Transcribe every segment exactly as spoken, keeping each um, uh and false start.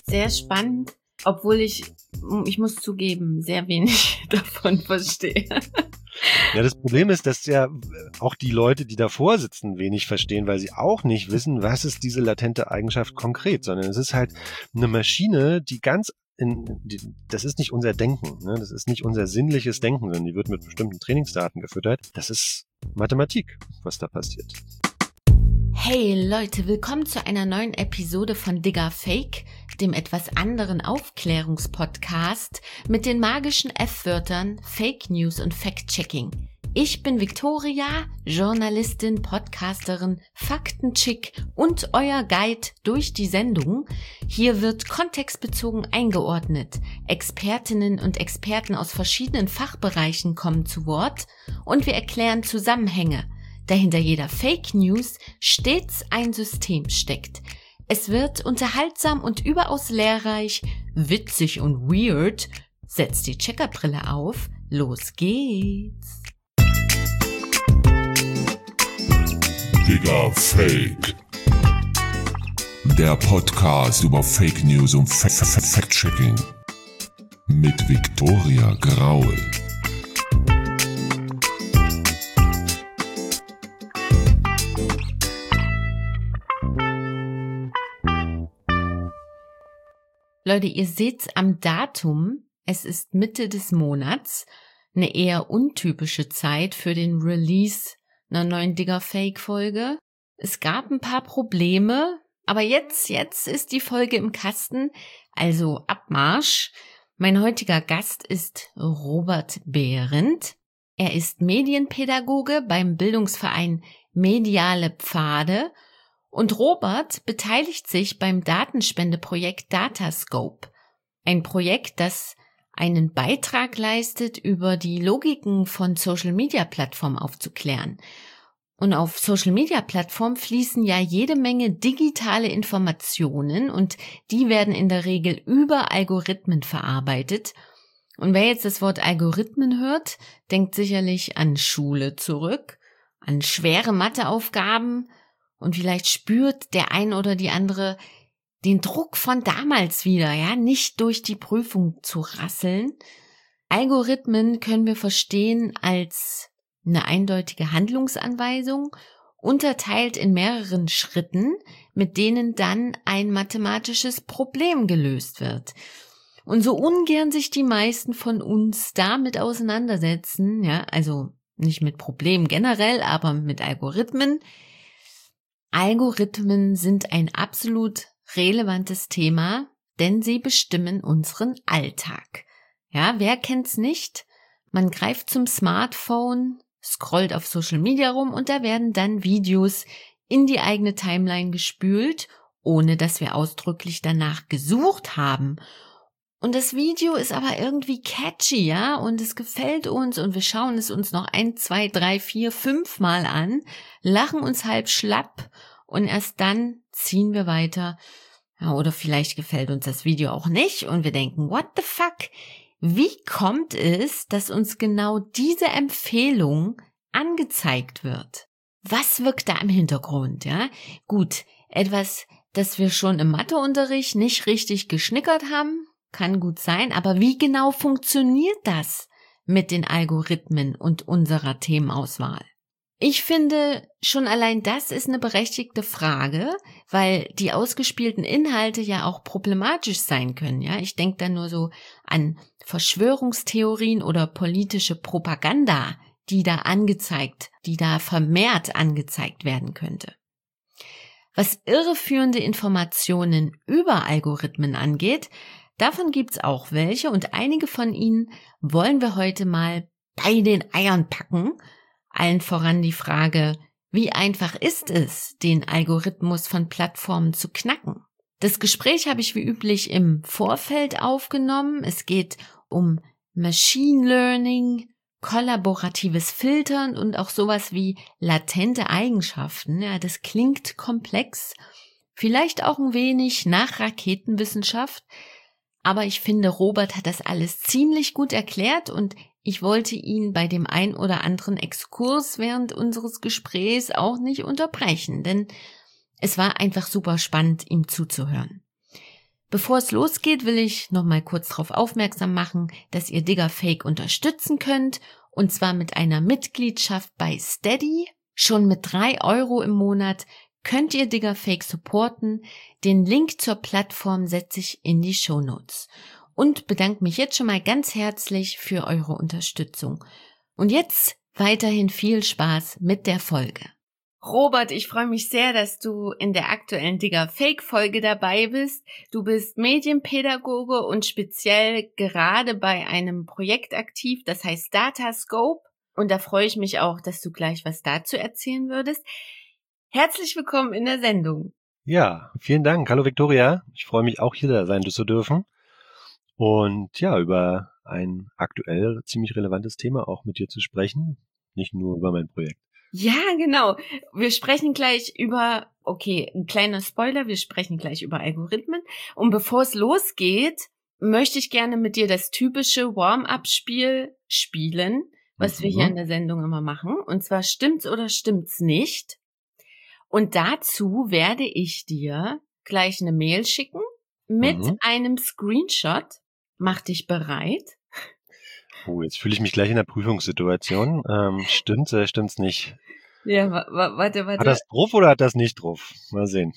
Sehr spannend, obwohl ich, ich muss zugeben, sehr wenig davon verstehe. Ja, das Problem ist, dass ja auch die Leute, die davor sitzen, wenig verstehen, weil sie auch nicht wissen, was ist diese latente Eigenschaft konkret, sondern es ist halt eine Maschine, die ganz in, die, das ist nicht unser Denken, ne? Das ist nicht unser sinnliches Denken, sondern die wird mit bestimmten Trainingsdaten gefüttert. Das ist Mathematik, was da passiert. Hey Leute, willkommen zu einer neuen Episode von Digga Fake, dem etwas anderen Aufklärungspodcast mit den magischen F-Wörtern Fake News und Fact-Checking. Ich bin Victoria, Journalistin, Podcasterin, Faktenchick und euer Guide durch die Sendung. Hier wird kontextbezogen eingeordnet. Expertinnen und Experten aus verschiedenen Fachbereichen kommen zu Wort und wir erklären Zusammenhänge, da hinter jeder Fake News stets ein System steckt. Es wird unterhaltsam und überaus lehrreich, witzig und weird. Setzt die Checkerbrille auf, los geht's. Digga Fake. Der Podcast über Fake News und Fact-Checking. Mit Victoria Graul. Leute, ihr seht's am Datum, es ist Mitte des Monats, eine eher untypische Zeit für den Release einer neuen Digga Fake Folge. Es gab ein paar Probleme, aber jetzt, jetzt ist die Folge im Kasten, also Abmarsch. Mein heutiger Gast ist Robert Behrendt. Er ist Medienpädagoge beim Bildungsverein Mediale Pfade. Und Robert beteiligt sich beim Datenspendeprojekt Datascope, ein Projekt, das einen Beitrag leistet, über die Logiken von Social-Media-Plattformen aufzuklären. Und auf Social-Media-Plattformen fließen ja jede Menge digitale Informationen und die werden in der Regel über Algorithmen verarbeitet. Und wer jetzt das Wort Algorithmen hört, denkt sicherlich an Schule zurück, an schwere Matheaufgaben. Und vielleicht spürt der ein oder die andere den Druck von damals wieder, ja, nicht durch die Prüfung zu rasseln. Algorithmen können wir verstehen als eine eindeutige Handlungsanweisung, unterteilt in mehreren Schritten, mit denen dann ein mathematisches Problem gelöst wird. Und so ungern sich die meisten von uns damit auseinandersetzen, ja, also nicht mit Problemen generell, aber mit Algorithmen, Algorithmen sind ein absolut relevantes Thema, denn sie bestimmen unseren Alltag. Ja, wer kennt's nicht? Man greift zum Smartphone, scrollt auf Social Media rum und da werden dann Videos in die eigene Timeline gespült, ohne dass wir ausdrücklich danach gesucht haben. Und das Video ist aber irgendwie catchy, ja, und es gefällt uns und wir schauen es uns noch ein, zwei, drei, vier, fünf Mal an, lachen uns halb schlapp und erst dann ziehen wir weiter. Ja, oder vielleicht gefällt uns das Video auch nicht und wir denken, what the fuck? Wie kommt es, dass uns genau diese Empfehlung angezeigt wird? Was wirkt da im Hintergrund, ja? Gut, etwas, das wir schon im Matheunterricht nicht richtig geschnickert haben, kann gut sein, aber wie genau funktioniert das mit den Algorithmen und unserer Themenauswahl? Ich finde, schon allein das ist eine berechtigte Frage, weil die ausgespielten Inhalte ja auch problematisch sein können, ja. Ich denke da nur so an Verschwörungstheorien oder politische Propaganda, die da angezeigt, die da vermehrt angezeigt werden könnte. Was irreführende Informationen über Algorithmen angeht, davon gibt's auch welche und einige von ihnen wollen wir heute mal bei den Eiern packen. Allen voran die Frage, wie einfach ist es, den Algorithmus von Plattformen zu knacken? Das Gespräch habe ich wie üblich im Vorfeld aufgenommen. Es geht um Machine Learning, kollaboratives Filtern und auch sowas wie latente Eigenschaften. Ja, das klingt komplex, vielleicht auch ein wenig nach Raketenwissenschaft. Aber ich finde, Robert hat das alles ziemlich gut erklärt und ich wollte ihn bei dem ein oder anderen Exkurs während unseres Gesprächs auch nicht unterbrechen, denn es war einfach super spannend, ihm zuzuhören. Bevor es losgeht, will ich noch mal kurz darauf aufmerksam machen, dass ihr Diggerfake unterstützen könnt, und zwar mit einer Mitgliedschaft bei Steady. Schon mit drei Euro im Monat könnt ihr Diggerfake supporten. Den Link zur Plattform setze ich in die Shownotes. Und bedanke mich jetzt schon mal ganz herzlich für eure Unterstützung. Und jetzt weiterhin viel Spaß mit der Folge. Robert, ich freue mich sehr, dass du in der aktuellen Diggerfake-Folge dabei bist. Du bist Medienpädagoge und speziell gerade bei einem Projekt aktiv, das heißt Datascope. Und da freue ich mich auch, dass du gleich was dazu erzählen würdest. Herzlich willkommen in der Sendung. Ja, vielen Dank. Hallo Viktoria. Ich freue mich auch hier sein zu dürfen. Und ja, über ein aktuell ziemlich relevantes Thema auch mit dir zu sprechen, nicht nur über mein Projekt. Ja, genau. Wir sprechen gleich über, okay, ein kleiner Spoiler, wir sprechen gleich über Algorithmen. Und bevor es losgeht, möchte ich gerne mit dir das typische Warm-up-Spiel spielen, was mhm. wir hier in der Sendung immer machen. Und zwar stimmt's oder stimmt's nicht. Und dazu werde ich dir gleich eine Mail schicken mit mhm. einem Screenshot. Mach dich bereit. Oh, jetzt fühle ich mich gleich in der Prüfungssituation. Ähm, stimmt's oder stimmt's nicht? Ja, wa- wa- warte, warte. Hat das drauf oder hat das nicht drauf? Mal sehen.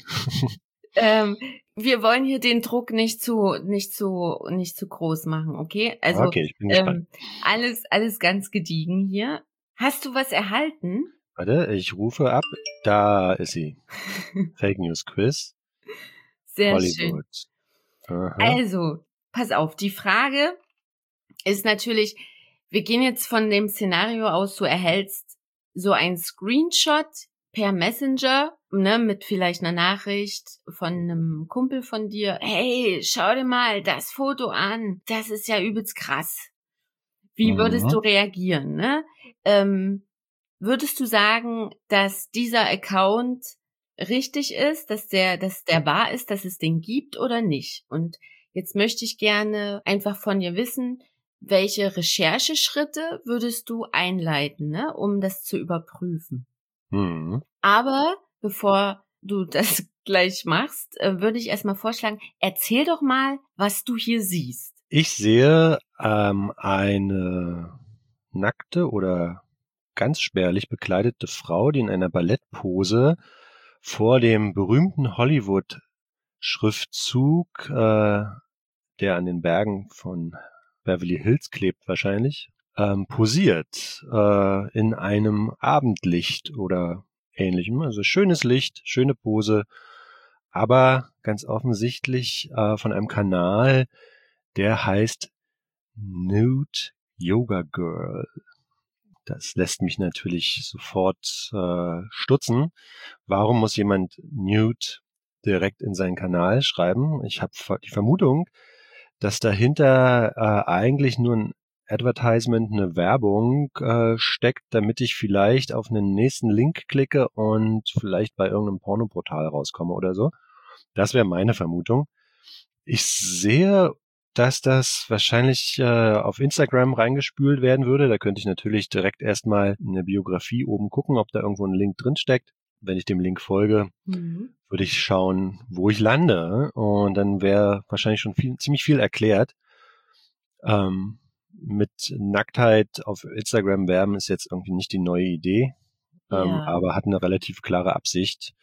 ähm, wir wollen hier den Druck nicht zu, nicht zu, nicht zu groß machen, okay? Also, okay, ich bin gespannt. Ähm, alles, alles ganz gediegen hier. Hast du was erhalten? Warte, ich rufe ab. Da ist sie. Fake News Quiz. Sehr Hollywood. schön. Aha. Also, pass auf, die Frage ist natürlich, wir gehen jetzt von dem Szenario aus, du erhältst so ein Screenshot per Messenger, ne, mit vielleicht einer Nachricht von einem Kumpel von dir. Hey, schau dir mal das Foto an. Das ist ja übelst krass. Wie würdest mhm. du reagieren, ne? Ähm, würdest du sagen, dass dieser Account richtig ist, dass der, dass der wahr ist, dass es den gibt oder nicht? Und jetzt möchte ich gerne einfach von dir wissen, welche Rechercheschritte würdest du einleiten, ne, um das zu überprüfen? Mhm. Aber bevor du das gleich machst, würde ich erstmal vorschlagen, erzähl doch mal, was du hier siehst. Ich sehe ähm, eine nackte oder ganz spärlich bekleidete Frau, die in einer Ballettpose vor dem berühmten Hollywood-Schriftzug, äh, der an den Bergen von Beverly Hills klebt wahrscheinlich, ähm, posiert äh, in einem Abendlicht oder ähnlichem. Also schönes Licht, schöne Pose, aber ganz offensichtlich äh, von einem Kanal, der heißt Nude Yoga Girl. Das lässt mich natürlich sofort äh, stutzen. Warum muss jemand Nude direkt in seinen Kanal schreiben? Ich habe die Vermutung, dass dahinter äh, eigentlich nur ein Advertisement, eine Werbung äh, steckt, damit ich vielleicht auf einen nächsten Link klicke und vielleicht bei irgendeinem Pornoportal rauskomme oder so. Das wäre meine Vermutung. Ich sehe, dass das wahrscheinlich äh, auf Instagram reingespült werden würde. Da könnte ich natürlich direkt erstmal in der Biografie oben gucken, ob da irgendwo ein Link drin steckt. Wenn ich dem Link folge, mhm. würde ich schauen, wo ich lande. Und dann wäre wahrscheinlich schon viel, ziemlich viel erklärt. Ähm, mit Nacktheit auf Instagram werben ist jetzt irgendwie nicht die neue Idee, ähm, ja. aber hat eine relativ klare Absicht.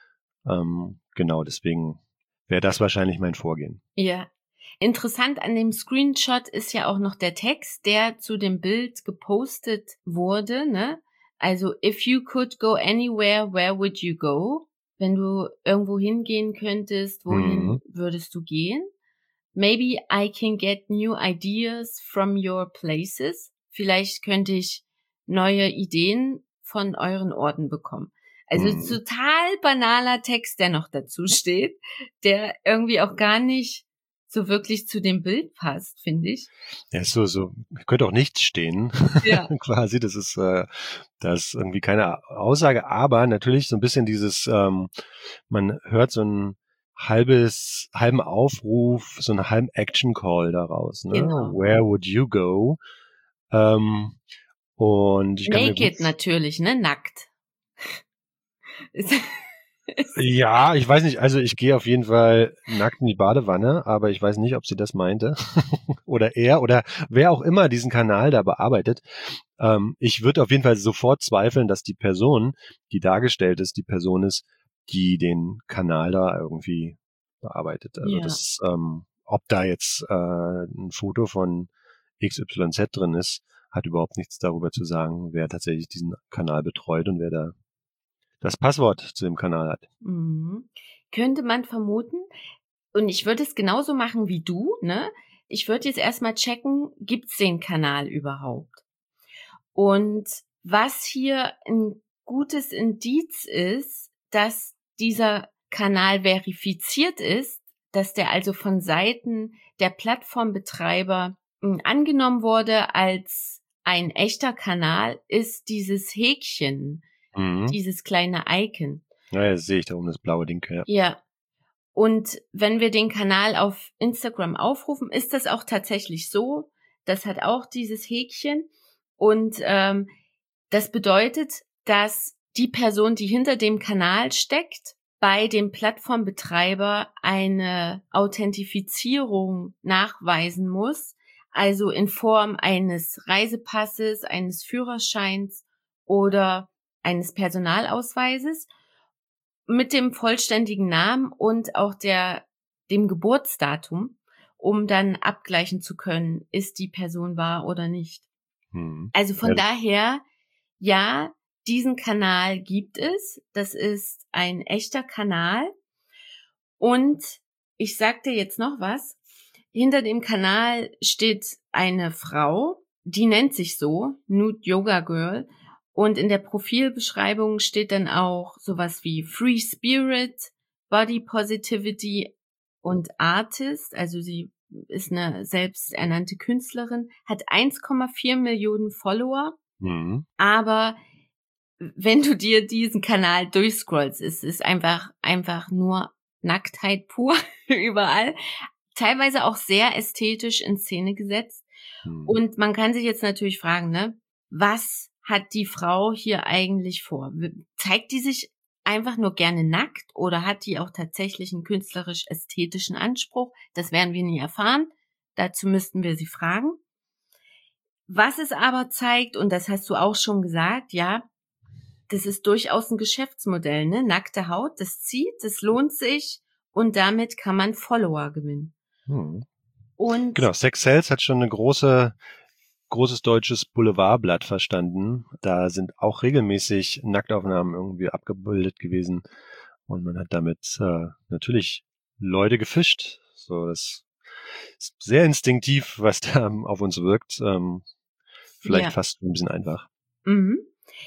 Ähm, genau, deswegen wäre das wahrscheinlich mein Vorgehen. Ja. Interessant an dem Screenshot ist ja auch noch der Text, der zu dem Bild gepostet wurde, ne? Also, if you could go anywhere, where would you go? Wenn du irgendwo hingehen könntest, wohin mhm. würdest du gehen? Maybe I can get new ideas from your places. Vielleicht könnte ich neue Ideen von euren Orten bekommen. Also mhm. total banaler Text, der noch dazu steht, der irgendwie auch gar nicht so wirklich zu dem Bild passt, finde ich. Ja, ist so, so, könnte auch nichts stehen. Ja. Quasi, das ist, äh, das ist irgendwie keine Aussage, aber natürlich so ein bisschen dieses, ähm, man hört so ein halbes, halben Aufruf, so einen halben Action Call daraus, ne? Genau. Where would you go? Ähm, und ich kann Naked natürlich, ne? Nackt. Ja, ich weiß nicht, also ich gehe auf jeden Fall nackt in die Badewanne, aber ich weiß nicht, ob sie das meinte oder er oder wer auch immer diesen Kanal da bearbeitet. Ähm, ich würde auf jeden Fall sofort zweifeln, dass die Person, die dargestellt ist, die Person ist, die den Kanal da irgendwie bearbeitet. Also Ja. das, ähm, ob da jetzt äh, ein Foto von X Y Z drin ist, hat überhaupt nichts darüber zu sagen, wer tatsächlich diesen Kanal betreut und wer da das Passwort zu dem Kanal hat. Mhm. Könnte man vermuten. Und ich würde es genauso machen wie du, ne? Ich würde jetzt erstmal checken, gibt's den Kanal überhaupt? Und was hier ein gutes Indiz ist, dass dieser Kanal verifiziert ist, dass der also von Seiten der Plattformbetreiber mh, angenommen wurde als ein echter Kanal, ist dieses Häkchen, Mhm. dieses kleine Icon. Ja, das sehe ich da oben, das blaue Ding, ja. Ja. Und wenn wir den Kanal auf Instagram aufrufen, ist das auch tatsächlich so. Das hat auch dieses Häkchen. Und ähm, das bedeutet, dass die Person, die hinter dem Kanal steckt, bei dem Plattformbetreiber eine Authentifizierung nachweisen muss, also in Form eines Reisepasses, eines Führerscheins oder eines Personalausweises mit dem vollständigen Namen und auch der dem Geburtsdatum, um dann abgleichen zu können, ist die Person wahr oder nicht. Hm. Also von Ja, daher, ja, diesen Kanal gibt es. Das ist ein echter Kanal. Und ich sag dir jetzt noch was. Hinter dem Kanal steht eine Frau, die nennt sich so, Nude Yoga Girl. Und in der Profilbeschreibung steht dann auch sowas wie Free Spirit, Body Positivity und Artist. Also sie ist eine selbsternannte Künstlerin, hat eins Komma vier Millionen Follower. Mhm. Aber wenn du dir diesen Kanal durchscrollst, ist es einfach, einfach nur Nacktheit pur überall. Teilweise auch sehr ästhetisch in Szene gesetzt. Mhm. Und man kann sich jetzt natürlich fragen, ne, was hat die Frau hier eigentlich vor? Zeigt die sich einfach nur gerne nackt oder hat die auch tatsächlich einen künstlerisch-ästhetischen Anspruch? Das werden wir nie erfahren. Dazu müssten wir sie fragen. Was es aber zeigt, und das hast du auch schon gesagt, ja, das ist durchaus ein Geschäftsmodell, ne? Nackte Haut, das zieht, das lohnt sich und damit kann man Follower gewinnen. Mhm. Und Genau, Sex Sells hat schon eine große, großes deutsches Boulevardblatt verstanden. Da sind auch regelmäßig Nacktaufnahmen irgendwie abgebildet gewesen und man hat damit äh, natürlich Leute gefischt. So, das ist sehr instinktiv, was da auf uns wirkt. Ähm, vielleicht ja. fast ein bisschen einfach. Mhm.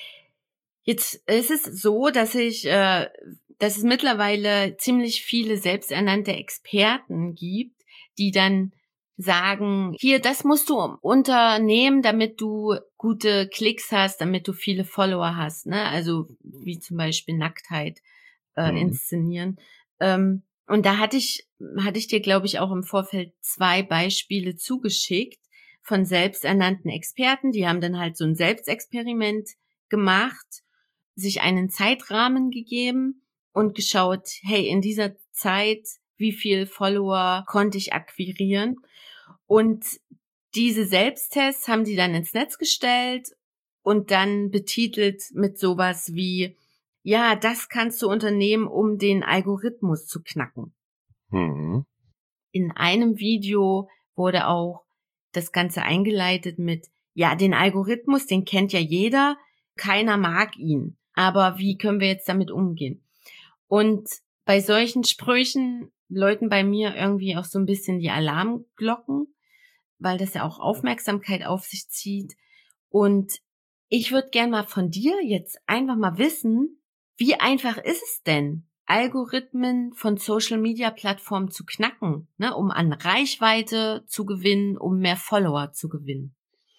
Jetzt ist es so, dass ich, äh, dass es mittlerweile ziemlich viele selbsternannte Experten gibt, die dann sagen, hier, das musst du unternehmen, damit du gute Klicks hast, damit du viele Follower hast, ne? Also wie zum Beispiel Nacktheit äh, Mhm. inszenieren. Ähm, und da hatte ich, hatte ich dir, glaube ich, auch im Vorfeld zwei Beispiele zugeschickt von selbsternannten Experten. Die haben dann halt so ein Selbstexperiment gemacht, sich einen Zeitrahmen gegeben und geschaut, hey, in dieser Zeit, wie viel Follower konnte ich akquirieren? Und diese Selbsttests haben die dann ins Netz gestellt und dann betitelt mit sowas wie, ja, das kannst du unternehmen, um den Algorithmus zu knacken. Mhm. In einem Video wurde auch das Ganze eingeleitet mit, ja, den Algorithmus, den kennt ja jeder, keiner mag ihn. Aber wie können wir jetzt damit umgehen? Und bei solchen Sprüchen läuten bei mir irgendwie auch so ein bisschen die Alarmglocken, weil das ja auch Aufmerksamkeit auf sich zieht. Und ich würde gern mal von dir jetzt einfach mal wissen, wie einfach ist es denn, Algorithmen von Social-Media-Plattformen zu knacken, ne, um an Reichweite zu gewinnen, um mehr Follower zu gewinnen?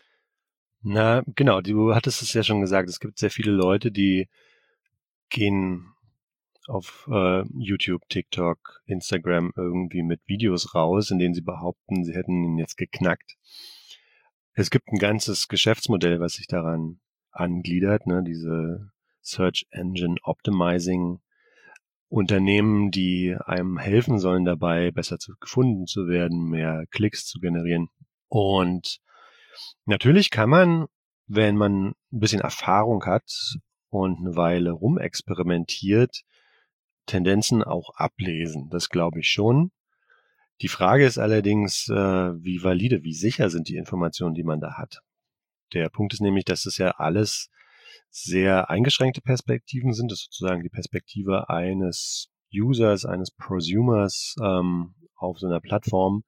Na, genau, du hattest es ja schon gesagt, es gibt sehr viele Leute, die gehen auf äh, YouTube, TikTok, Instagram irgendwie mit Videos raus, in denen sie behaupten, sie hätten ihn jetzt geknackt. Es gibt ein ganzes Geschäftsmodell, was sich daran angliedert, ne, diese Search Engine Optimizing Unternehmen, die einem helfen sollen dabei, besser zu, gefunden zu werden, mehr Klicks zu generieren. Und natürlich kann man, wenn man ein bisschen Erfahrung hat und eine Weile rumexperimentiert, Tendenzen auch ablesen. Das glaube ich schon. Die Frage ist allerdings, äh, wie valide, wie sicher sind die Informationen, die man da hat. Der Punkt ist nämlich, dass das ja alles sehr eingeschränkte Perspektiven sind. Das ist sozusagen die Perspektive eines Users, eines Prosumers ähm, auf so einer Plattform,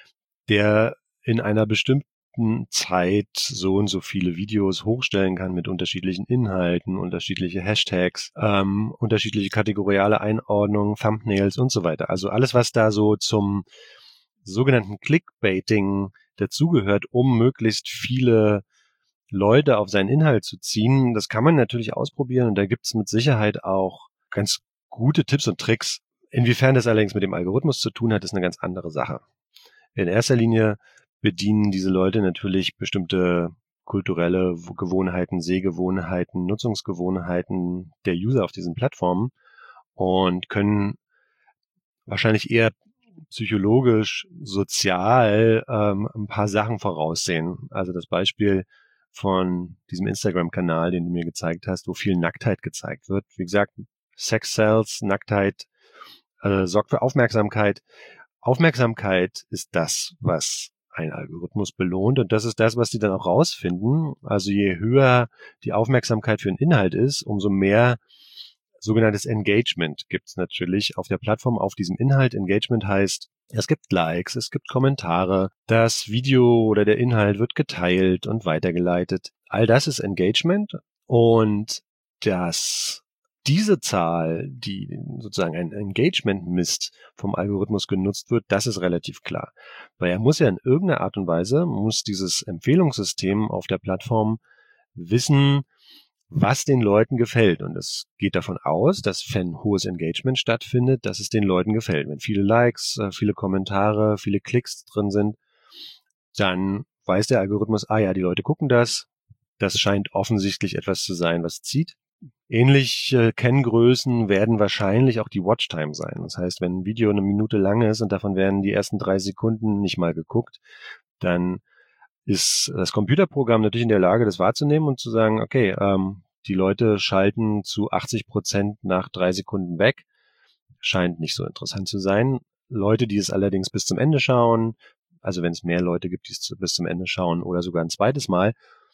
der in einer bestimmten Zeit so und so viele Videos hochstellen kann mit unterschiedlichen Inhalten, unterschiedliche Hashtags, ähm, unterschiedliche kategoriale Einordnungen, Thumbnails und so weiter. Also alles, was da so zum sogenannten Clickbaiting dazugehört, um möglichst viele Leute auf seinen Inhalt zu ziehen, das kann man natürlich ausprobieren und da gibt es mit Sicherheit auch ganz gute Tipps und Tricks. Inwiefern das allerdings mit dem Algorithmus zu tun hat, ist eine ganz andere Sache. In erster Linie bedienen diese Leute natürlich bestimmte kulturelle Gewohnheiten, Sehgewohnheiten, Nutzungsgewohnheiten der User auf diesen Plattformen und können wahrscheinlich eher psychologisch, sozial ähm, ein paar Sachen voraussehen. Also das Beispiel von diesem Instagram-Kanal, den du mir gezeigt hast, wo viel Nacktheit gezeigt wird. Wie gesagt, Sex sells, Nacktheit äh, sorgt für Aufmerksamkeit. Aufmerksamkeit ist das, was ein Algorithmus belohnt und das ist das, was die dann auch rausfinden. Also je höher die Aufmerksamkeit für einen Inhalt ist, umso mehr sogenanntes Engagement gibt es natürlich auf der Plattform auf diesem Inhalt. Engagement heißt, es gibt Likes, es gibt Kommentare, das Video oder der Inhalt wird geteilt und weitergeleitet. All das ist Engagement und das diese Zahl, die sozusagen ein Engagement misst, vom Algorithmus genutzt wird, das ist relativ klar. Weil er muss ja in irgendeiner Art und Weise, muss dieses Empfehlungssystem auf der Plattform wissen, was den Leuten gefällt. Und es geht davon aus, dass wenn hohes Engagement stattfindet, dass es den Leuten gefällt. Wenn viele Likes, viele Kommentare, viele Klicks drin sind, dann weiß der Algorithmus, ah ja, die Leute gucken das. Das scheint offensichtlich etwas zu sein, was zieht. Ähnliche Kenngrößen werden wahrscheinlich auch die Watchtime sein. Das heißt, wenn ein Video eine Minute lang ist und davon werden die ersten drei Sekunden nicht mal geguckt, dann ist das Computerprogramm natürlich in der Lage, das wahrzunehmen und zu sagen, okay, ähm, die Leute schalten zu achtzig Prozent nach drei Sekunden weg. Scheint nicht so interessant zu sein. Leute, die es allerdings bis zum Ende schauen, also wenn es mehr Leute gibt, die es bis zum Ende schauen oder sogar ein zweites Mal,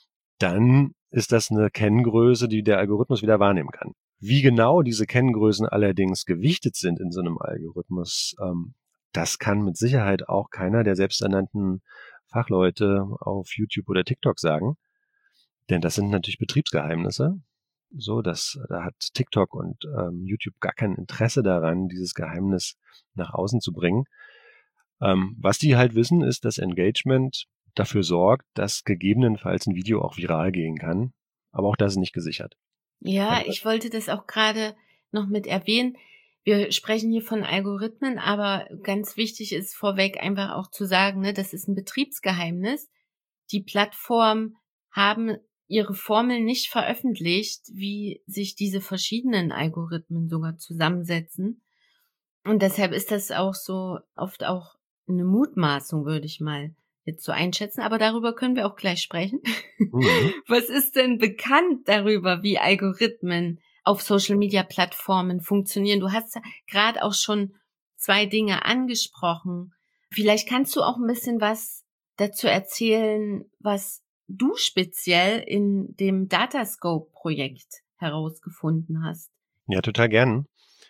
dann ist das eine Kenngröße, die der Algorithmus wieder wahrnehmen kann. Wie genau diese Kenngrößen allerdings gewichtet sind in so einem Algorithmus, ähm, das kann mit Sicherheit auch keiner der selbsternannten Fachleute auf YouTube oder TikTok sagen, denn das sind natürlich Betriebsgeheimnisse. So, dass da hat TikTok und ähm, YouTube gar kein Interesse daran, dieses Geheimnis nach außen zu bringen. Ähm, was die halt wissen, ist, dass Engagement dafür sorgt, dass gegebenenfalls ein Video auch viral gehen kann. Aber auch das ist nicht gesichert. Ja, ich wollte das auch gerade noch mit erwähnen. Wir sprechen hier von Algorithmen, aber ganz wichtig ist vorweg einfach auch zu sagen, ne, das ist ein Betriebsgeheimnis. Die Plattformen haben ihre Formeln nicht veröffentlicht, wie sich diese verschiedenen Algorithmen sogar zusammensetzen. Und deshalb ist das auch so oft auch eine Mutmaßung, würde ich mal jetzt so einschätzen, aber darüber können wir auch gleich sprechen. Mhm. Was ist denn bekannt darüber, wie Algorithmen auf Social-Media-Plattformen funktionieren? Du hast gerade auch schon zwei Dinge angesprochen. Vielleicht kannst du auch ein bisschen was dazu erzählen, was du speziell in dem Datascope-Projekt herausgefunden hast. Ja, total gern.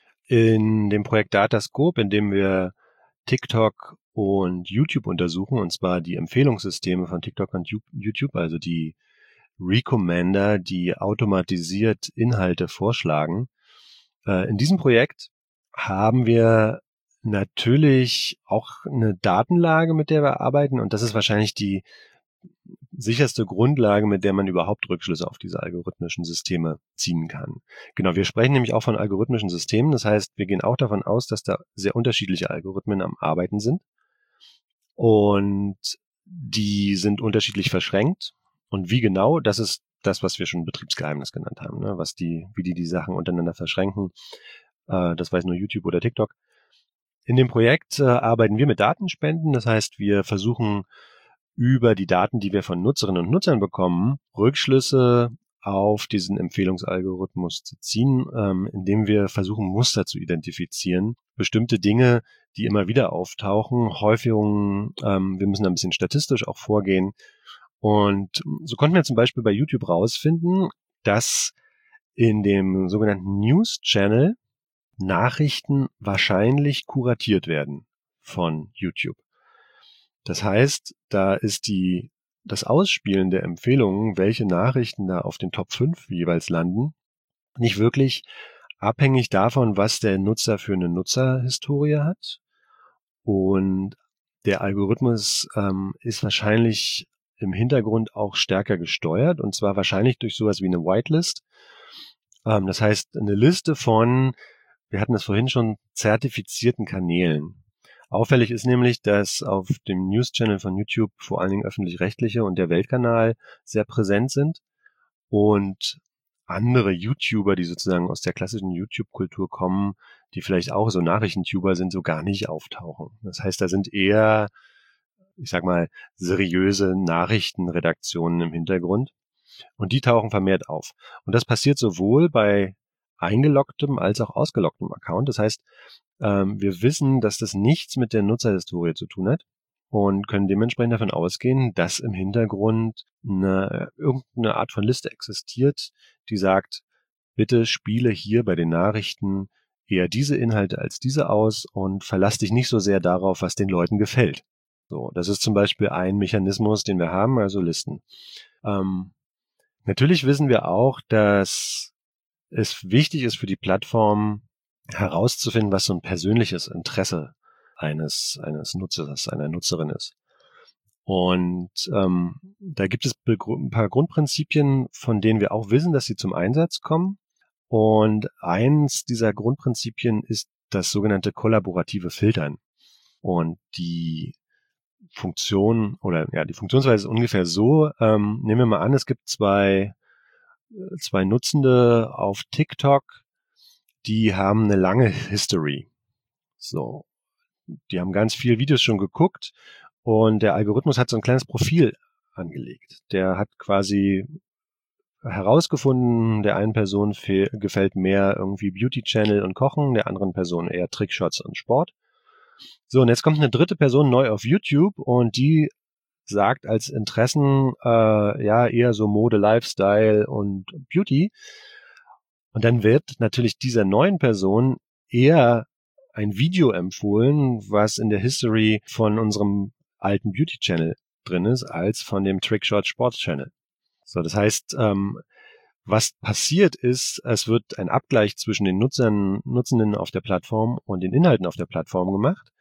In dem Projekt Datascope, in dem wir TikTok und YouTube untersuchen, und zwar die Empfehlungssysteme von TikTok und YouTube, also die Recommender, die automatisiert Inhalte vorschlagen. In diesem Projekt haben wir natürlich auch eine Datenlage, mit der wir arbeiten, und das ist wahrscheinlich die sicherste Grundlage, mit der man überhaupt Rückschlüsse auf diese algorithmischen Systeme ziehen kann. Genau, wir sprechen nämlich auch von algorithmischen Systemen, das heißt, wir gehen auch davon aus, dass da sehr unterschiedliche Algorithmen am Arbeiten sind und die sind unterschiedlich verschränkt und wie genau, das ist das, was wir schon Betriebsgeheimnis genannt haben, ne? Was die, wie die die Sachen untereinander verschränken, Äh, das weiß nur YouTube oder TikTok. In dem Projekt äh, arbeiten wir mit Datenspenden. Das heißt, wir versuchen über die Daten, die wir von Nutzerinnen und Nutzern bekommen, Rückschlüsse auf diesen Empfehlungsalgorithmus zu ziehen, ähm, indem wir versuchen, Muster zu identifizieren. Bestimmte Dinge, die immer wieder auftauchen, Häufigungen, ähm, wir müssen ein bisschen statistisch auch vorgehen. Und so konnten wir zum Beispiel bei YouTube rausfinden, dass in dem sogenannten News Channel Nachrichten wahrscheinlich kuratiert werden von YouTube. Das heißt, da ist die, das Ausspielen der Empfehlungen, welche Nachrichten da auf den Top fünf jeweils landen, nicht wirklich abhängig davon, was der Nutzer für eine Nutzerhistorie hat. Und der Algorithmus ähm, ist wahrscheinlich im Hintergrund auch stärker gesteuert, und zwar wahrscheinlich durch sowas wie eine Whitelist. Ähm, das heißt, eine Liste von, wir hatten es vorhin schon, zertifizierten Kanälen. Auffällig ist nämlich, dass auf dem News-Channel von YouTube vor allen Dingen öffentlich-rechtliche und der Weltkanal sehr präsent sind und andere YouTuber, die sozusagen aus der klassischen YouTube-Kultur kommen, die vielleicht auch so Nachrichtentuber sind, so gar nicht auftauchen. Das heißt, da sind eher, ich sag mal, seriöse Nachrichtenredaktionen im Hintergrund und die tauchen vermehrt auf. Und das passiert sowohl bei eingeloggtem als auch ausgeloggtem Account. Das heißt, ähm, wir wissen, dass das nichts mit der Nutzerhistorie zu tun hat und können dementsprechend davon ausgehen, dass im Hintergrund eine, irgendeine Art von Liste existiert, die sagt, bitte spiele hier bei den Nachrichten eher diese Inhalte als diese aus und verlass dich nicht so sehr darauf, was den Leuten gefällt. So, das ist zum Beispiel ein Mechanismus, den wir haben, also Listen. Ähm, natürlich wissen wir auch, dass es wichtig ist für die Plattform herauszufinden, was so ein persönliches Interesse eines eines Nutzers, einer Nutzerin ist. Und ähm, da gibt es ein paar Grundprinzipien, von denen wir auch wissen, dass sie zum Einsatz kommen. Und eins dieser Grundprinzipien ist das sogenannte kollaborative Filtern. Und die Funktion oder ja, die Funktionsweise ist ungefähr so. Ähm, nehmen wir mal an, es gibt zwei zwei Nutzende auf TikTok, die haben eine lange History. So, die haben ganz viele Videos schon geguckt und der Algorithmus hat so ein kleines Profil angelegt. Der hat quasi herausgefunden, der einen Person fe- gefällt mehr irgendwie Beauty Channel und Kochen, der anderen Person eher Trickshots und Sport. So, und jetzt kommt eine dritte Person neu auf YouTube und die sagt als Interessen äh, ja eher so Mode, Lifestyle und Beauty. Und dann wird natürlich dieser neuen Person eher ein Video empfohlen, was in der History von unserem alten Beauty-Channel drin ist, als von dem Trickshot Sports Channel. So, das heißt, ähm, was passiert ist, es wird ein Abgleich zwischen den Nutzern, Nutzenden auf der Plattform und den Inhalten auf der Plattform gemacht.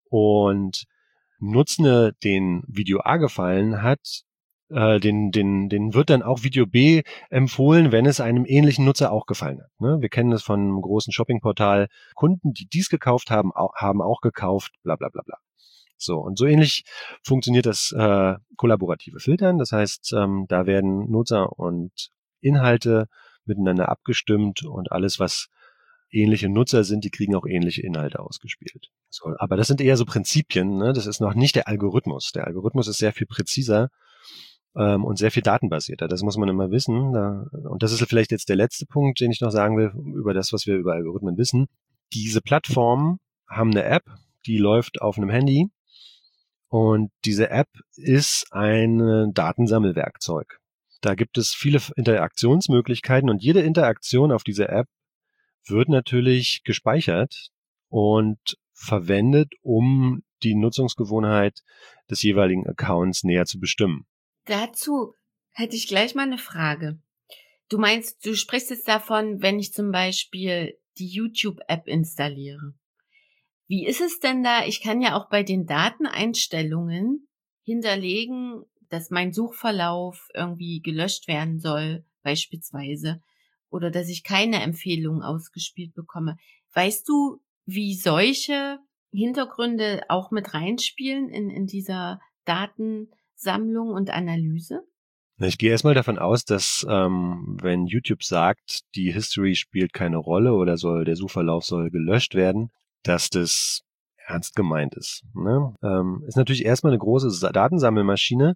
Und Nutzende, den Video A gefallen hat, äh, den, den, den wird dann auch Video B empfohlen, wenn es einem ähnlichen Nutzer auch gefallen hat. Ne? Wir kennen das von einem großen Shoppingportal. Kunden, die dies gekauft haben, auch, haben auch gekauft, bla bla bla bla. So, und so ähnlich funktioniert das äh, kollaborative Filtern. Das heißt, ähm, da werden Nutzer und Inhalte miteinander abgestimmt und alles, was ähnliche Nutzer sind, die kriegen auch ähnliche Inhalte ausgespielt. So, aber das sind eher so Prinzipien, ne? Das ist noch nicht der Algorithmus. Der Algorithmus ist sehr viel präziser ähm, und sehr viel datenbasierter. Das muss man immer wissen. Da, und das ist vielleicht jetzt der letzte Punkt, den ich noch sagen will, über das, was wir über Algorithmen wissen. Diese Plattformen haben eine App, die läuft auf einem Handy und diese App ist ein Datensammelwerkzeug. Da gibt es viele Interaktionsmöglichkeiten und jede Interaktion auf dieser App wird natürlich gespeichert und verwendet, um die Nutzungsgewohnheit des jeweiligen Accounts näher zu bestimmen. Dazu hätte ich gleich mal eine Frage. Du meinst, du sprichst jetzt davon, wenn ich zum Beispiel die YouTube-App installiere. Wie ist es denn da? Ich kann ja auch bei den Dateneinstellungen hinterlegen, dass mein Suchverlauf irgendwie gelöscht werden soll, beispielsweise, oder dass ich keine Empfehlungen ausgespielt bekomme. Weißt du, wie solche Hintergründe auch mit reinspielen in, in dieser Datensammlung und Analyse? Ich gehe erstmal davon aus, dass ähm, wenn YouTube sagt, die History spielt keine Rolle oder soll der Suchverlauf soll gelöscht werden, dass das ernst gemeint ist. Ne? Ähm, ist natürlich erstmal eine große Datensammelmaschine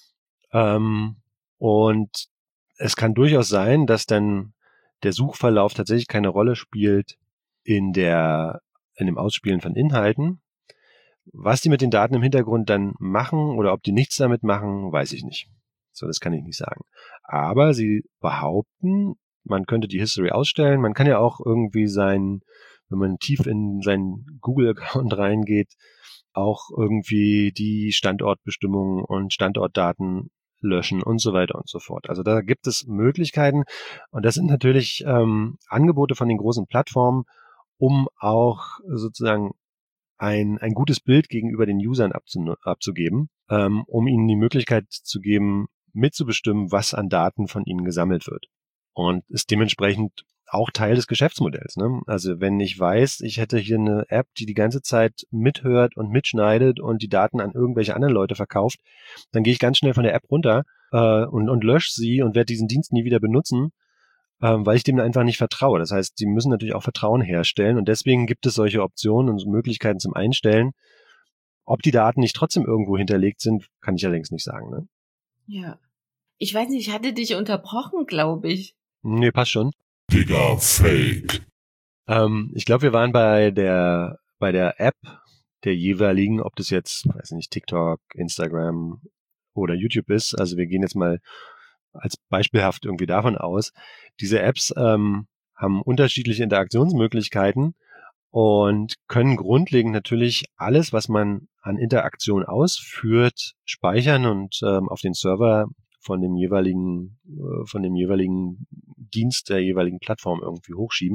ähm, und es kann durchaus sein, dass dann der Suchverlauf tatsächlich keine Rolle spielt in der in dem Ausspielen von Inhalten. Was die mit den Daten im Hintergrund dann machen oder ob die nichts damit machen, weiß ich nicht. So, das kann ich nicht sagen. Aber sie behaupten, man könnte die History ausstellen. Man kann ja auch irgendwie sein, wenn man tief in seinen Google-Account reingeht, auch irgendwie die Standortbestimmungen und Standortdaten löschen und so weiter und so fort. Also da gibt es Möglichkeiten und das sind natürlich ähm, Angebote von den großen Plattformen, um auch sozusagen ein, ein gutes Bild gegenüber den Usern abzu, abzugeben, ähm, um ihnen die Möglichkeit zu geben, mitzubestimmen, was an Daten von ihnen gesammelt wird. Und ist dementsprechend auch Teil des Geschäftsmodells. Ne? Also wenn ich weiß, ich hätte hier eine App, die die ganze Zeit mithört und mitschneidet und die Daten an irgendwelche anderen Leute verkauft, dann gehe ich ganz schnell von der App runter äh, und, und lösche sie und werde diesen Dienst nie wieder benutzen, ähm, weil ich dem einfach nicht vertraue. Das heißt, sie müssen natürlich auch Vertrauen herstellen und deswegen gibt es solche Optionen und Möglichkeiten zum Einstellen. Ob die Daten nicht trotzdem irgendwo hinterlegt sind, kann ich allerdings nicht sagen. Ne? Ja. Ich weiß nicht, ich hatte dich unterbrochen, glaube ich. Nee, passt schon. Digga, Fake. Ähm, ich glaube, wir waren bei der bei der App der jeweiligen, ob das jetzt, weiß nicht, TikTok, Instagram oder YouTube ist. Also wir gehen jetzt mal als beispielhaft irgendwie davon aus. Diese Apps ähm, haben unterschiedliche Interaktionsmöglichkeiten und können grundlegend natürlich alles, was man an Interaktion ausführt, speichern und ähm, auf den Server von dem jeweiligen, äh, von dem jeweiligen Dienst der jeweiligen Plattform irgendwie hochschieben.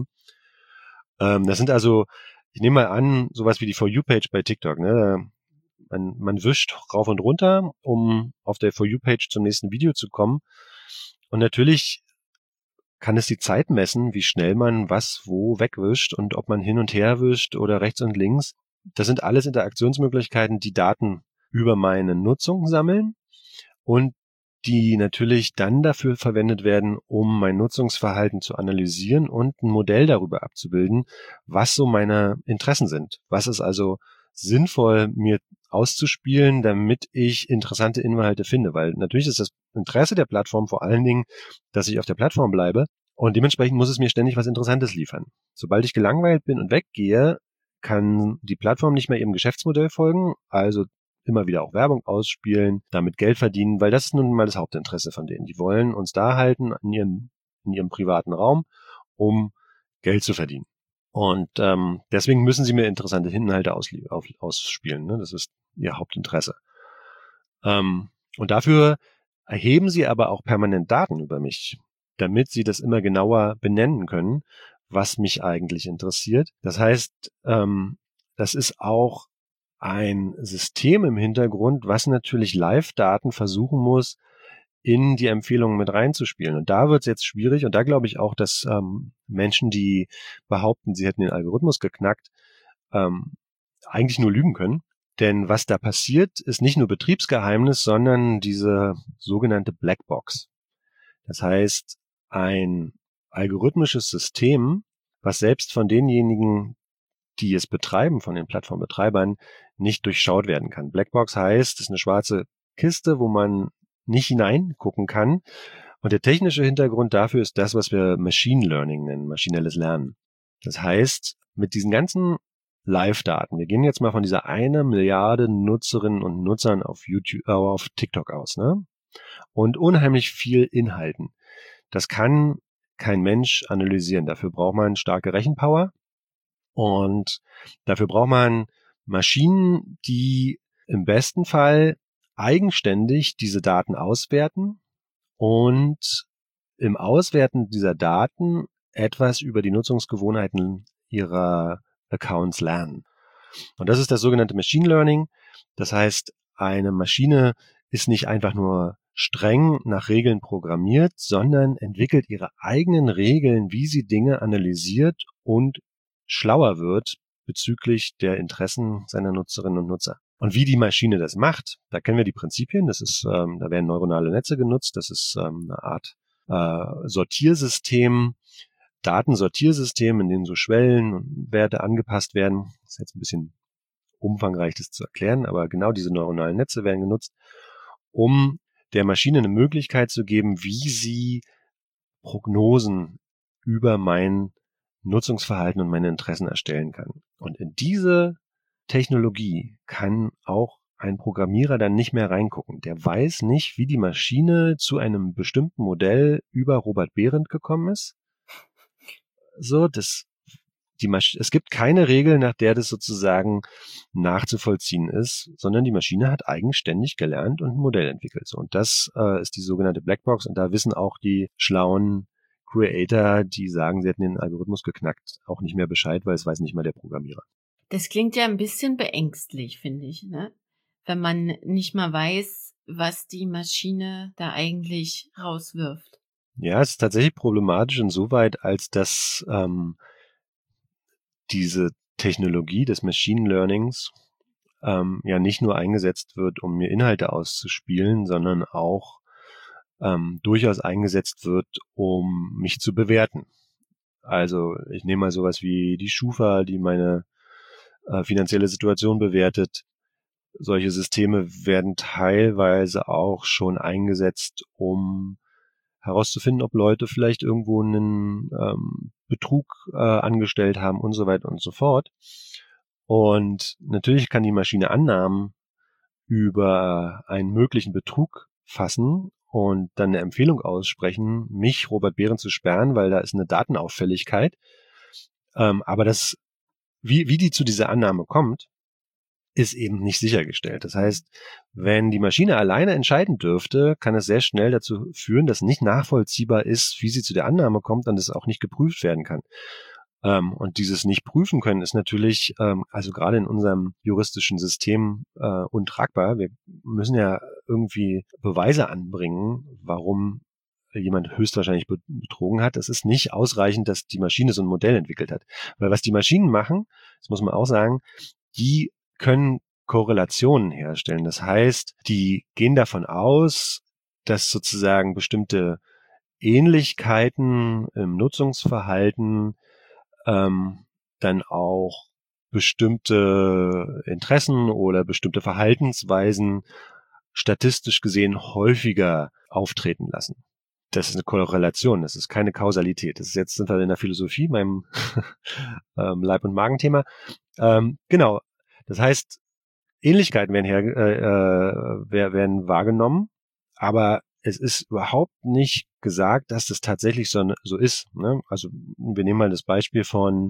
Ähm, das sind also, ich nehme mal an, sowas wie die For You-Page bei TikTok. Ne? Man, man wischt rauf und runter, um auf der For You-Page zum nächsten Video zu kommen. Und natürlich kann es die Zeit messen, wie schnell man was wo wegwischt und ob man hin und her wischt oder rechts und links. Das sind alles Interaktionsmöglichkeiten, die Daten über meine Nutzung sammeln und die natürlich dann dafür verwendet werden, um mein Nutzungsverhalten zu analysieren und ein Modell darüber abzubilden, was so meine Interessen sind. Was ist also sinnvoll, mir auszuspielen, damit ich interessante Inhalte finde. Weil natürlich ist das Interesse der Plattform vor allen Dingen, dass ich auf der Plattform bleibe und dementsprechend muss es mir ständig was Interessantes liefern. Sobald ich gelangweilt bin und weggehe, kann die Plattform nicht mehr ihrem Geschäftsmodell folgen, also immer wieder auch Werbung ausspielen, damit Geld verdienen, weil das ist nun mal das Hauptinteresse von denen. Die wollen uns da halten in ihrem, in ihrem privaten Raum, um Geld zu verdienen. Und ähm, deswegen müssen sie mir interessante Inhalte auslie- auf, ausspielen. Ne? Das ist ihr Hauptinteresse. Ähm, und dafür erheben sie aber auch permanent Daten über mich, damit sie das immer genauer benennen können, was mich eigentlich interessiert. Das heißt, ähm, das ist auch ein System im Hintergrund, was natürlich Live-Daten versuchen muss, in die Empfehlungen mit reinzuspielen. Und da wird es jetzt schwierig und da glaube ich auch, dass ähm, Menschen, die behaupten, sie hätten den Algorithmus geknackt, ähm, eigentlich nur lügen können. Denn was da passiert, ist nicht nur Betriebsgeheimnis, sondern diese sogenannte Blackbox. Das heißt, ein algorithmisches System, was selbst von denjenigen, die es betreiben, von den Plattformbetreibern, nicht durchschaut werden kann. Blackbox heißt, es ist eine schwarze Kiste, wo man nicht hineingucken kann. Und der technische Hintergrund dafür ist das, was wir Machine Learning nennen, maschinelles Lernen. Das heißt, mit diesen ganzen Live-Daten, wir gehen jetzt mal von dieser eine Milliarde Nutzerinnen und Nutzern auf YouTube, äh, auf TikTok aus, ne? Und unheimlich viel Inhalten. Das kann kein Mensch analysieren. Dafür braucht man starke Rechenpower. Und dafür braucht man Maschinen, die im besten Fall eigenständig diese Daten auswerten und im Auswerten dieser Daten etwas über die Nutzungsgewohnheiten ihrer Accounts lernen. Und das ist das sogenannte Machine Learning. Das heißt, eine Maschine ist nicht einfach nur streng nach Regeln programmiert, sondern entwickelt ihre eigenen Regeln, wie sie Dinge analysiert und schlauer wird bezüglich der Interessen seiner Nutzerinnen und Nutzer. Und wie die Maschine das macht, da kennen wir die Prinzipien. Das ist, ähm, da werden neuronale Netze genutzt. Das ist ähm, eine Art äh, Sortiersystem, Datensortiersystem, in dem so Schwellen und Werte angepasst werden. Das ist jetzt ein bisschen umfangreich, das zu erklären, aber genau diese neuronalen Netze werden genutzt, um der Maschine eine Möglichkeit zu geben, wie sie Prognosen über mein Nutzungsverhalten und meine Interessen erstellen kann. Und in diese Technologie kann auch ein Programmierer dann nicht mehr reingucken. Der weiß nicht, wie die Maschine zu einem bestimmten Modell über Robert Behrendt gekommen ist. So, das, die Masch- es gibt keine Regel, nach der das sozusagen nachzuvollziehen ist, sondern die Maschine hat eigenständig gelernt und ein Modell entwickelt. So, und das äh, ist die sogenannte Blackbox. Und da wissen auch die schlauen Creator, die sagen, sie hätten den Algorithmus geknackt, auch nicht mehr Bescheid, weil es weiß nicht mal der Programmierer. Das klingt ja ein bisschen beängstlich, finde ich, ne? Wenn man nicht mal weiß, was die Maschine da eigentlich rauswirft. Ja, es ist tatsächlich problematisch insoweit, als dass ähm, diese Technologie des Machine Learnings ähm, ja nicht nur eingesetzt wird, um mir Inhalte auszuspielen, sondern auch ähm, durchaus eingesetzt wird, um mich zu bewerten. Also ich nehme mal sowas wie die Schufa, die meine äh, finanzielle Situation bewertet. Solche Systeme werden teilweise auch schon eingesetzt, um herauszufinden, ob Leute vielleicht irgendwo einen ähm, Betrug äh, angestellt haben und so weiter und so fort. Und natürlich kann die Maschine Annahmen über einen möglichen Betrug fassen und dann eine Empfehlung aussprechen, mich, Robert Behrendt, zu sperren, weil da ist eine Datenauffälligkeit. Ähm, aber das, wie, wie die zu dieser Annahme kommt, ist eben nicht sichergestellt. Das heißt, wenn die Maschine alleine entscheiden dürfte, kann es sehr schnell dazu führen, dass nicht nachvollziehbar ist, wie sie zu der Annahme kommt und es auch nicht geprüft werden kann. Ähm, und dieses nicht prüfen können ist natürlich, ähm, also gerade in unserem juristischen System äh, untragbar. Wir müssen ja irgendwie Beweise anbringen, warum jemand höchstwahrscheinlich betrogen hat. Es ist nicht ausreichend, dass die Maschine so ein Modell entwickelt hat. Weil was die Maschinen machen, das muss man auch sagen, die können Korrelationen herstellen. Das heißt, die gehen davon aus, dass sozusagen bestimmte Ähnlichkeiten im Nutzungsverhalten ähm, dann auch bestimmte Interessen oder bestimmte Verhaltensweisen statistisch gesehen häufiger auftreten lassen. Das ist eine Korrelation, das ist keine Kausalität. Das ist jetzt sind wir in der Philosophie, meinem ähm, Leib- und Magenthema. Ähm, genau. Das heißt, Ähnlichkeiten werden, her, äh, werden wahrgenommen, aber es ist überhaupt nicht gesagt, dass das tatsächlich so, so ist. Ne? Also wir nehmen mal das Beispiel von,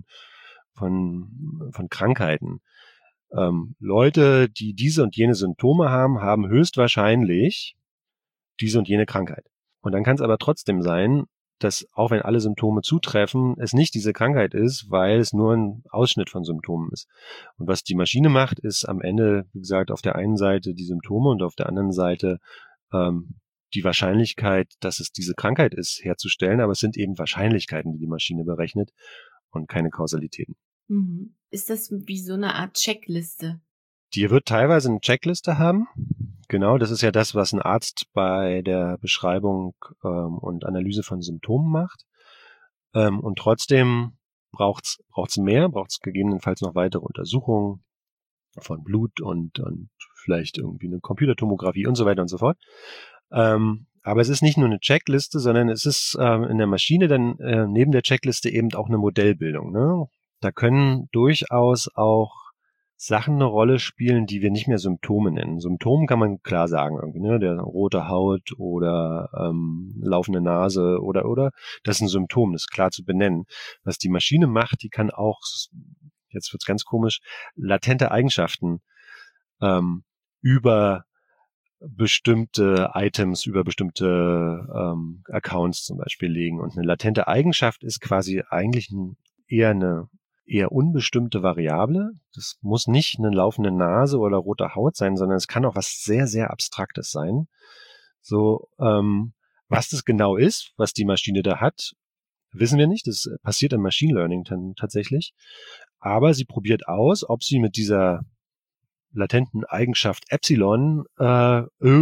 von, von Krankheiten. Ähm, Leute, die diese und jene Symptome haben, haben höchstwahrscheinlich diese und jene Krankheit. Und dann kann es aber trotzdem sein, dass auch wenn alle Symptome zutreffen, es nicht diese Krankheit ist, weil es nur ein Ausschnitt von Symptomen ist. Und was die Maschine macht, ist am Ende, wie gesagt, auf der einen Seite die Symptome und auf der anderen Seite ähm, die Wahrscheinlichkeit, dass es diese Krankheit ist, herzustellen. Aber es sind eben Wahrscheinlichkeiten, die die Maschine berechnet und keine Kausalitäten. Mhm. Ist das wie so eine Art Checkliste? Die wird teilweise eine Checkliste haben. Genau, das ist ja das, was ein Arzt bei der Beschreibung ähm, und Analyse von Symptomen macht. Ähm, und trotzdem braucht's braucht's mehr, braucht's gegebenenfalls noch weitere Untersuchungen von Blut und, und vielleicht irgendwie eine Computertomographie und so weiter und so fort. Ähm, aber es ist nicht nur eine Checkliste, sondern es ist ähm, in der Maschine dann äh, neben der Checkliste eben auch eine Modellbildung. Ne? Da können durchaus auch Sachen eine Rolle spielen, die wir nicht mehr Symptome nennen. Symptomen kann man klar sagen, irgendwie, ne, der rote Haut oder ähm, laufende Nase oder oder das ist ein Symptom, das ist klar zu benennen. Was die Maschine macht, die kann auch, jetzt wird's ganz komisch, latente Eigenschaften ähm, über bestimmte Items, über bestimmte ähm, Accounts zum Beispiel legen. Und eine latente Eigenschaft ist quasi eigentlich ein, eher eine eher unbestimmte Variable. Das muss nicht eine laufende Nase oder rote Haut sein, sondern es kann auch was sehr, sehr Abstraktes sein. So, ähm, was das genau ist, was die Maschine da hat, wissen wir nicht. Das passiert im Machine Learning dann tatsächlich. Aber sie probiert aus, ob sie mit dieser latenten Eigenschaft Epsilon äh,